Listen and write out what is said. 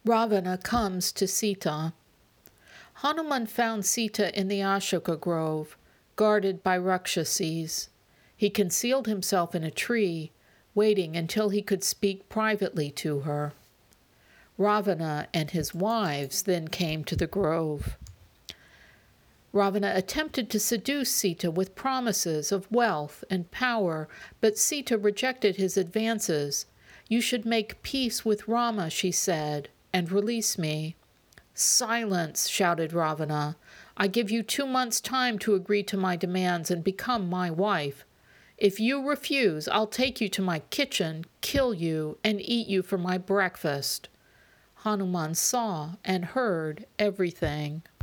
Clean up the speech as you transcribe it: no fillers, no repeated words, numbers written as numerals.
Ravana comes to Sita. Hanuman found Sita in the Ashoka grove, guarded by Rakshasis. He concealed himself in a tree, waiting until he could speak privately to her. Ravana and his wives then came to the grove. Ravana attempted to seduce Sita with promises of wealth and power, but Sita rejected his advances. "You should make peace with Rama," she said, "and release me." "Silence!" shouted Ravana. "I give you 2 months' time to agree to my demands and become my wife. If you refuse, I'll take you to my kitchen, kill you, and eat you for my breakfast." Hanuman saw and heard everything.